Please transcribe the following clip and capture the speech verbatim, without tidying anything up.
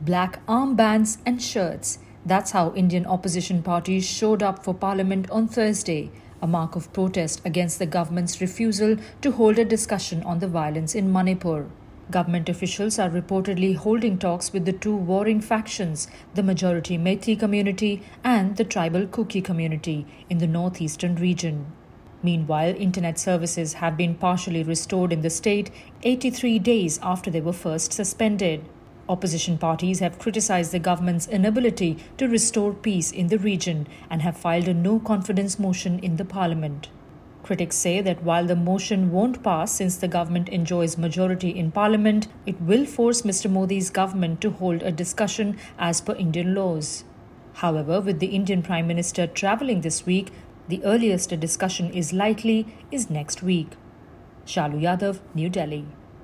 Black armbands and shirts. That's how Indian opposition parties showed up for Parliament on Thursday, a mark of protest against the government's refusal to hold a discussion on the violence in Manipur. Government officials are reportedly holding talks with the two warring factions, the majority Meitei community and the tribal Kuki community in the northeastern region. Meanwhile, internet services have been partially restored in the state eighty-three days after they were first suspended. Opposition parties have criticized the government's inability to restore peace in the region and have filed a no-confidence motion in the parliament. Critics say that while the motion won't pass since the government enjoys majority in parliament, it will force Mister Modi's government to hold a discussion as per Indian laws. However, with the Indian Prime Minister travelling this week, the earliest a discussion is likely is next week. Shalu Yadav, New Delhi.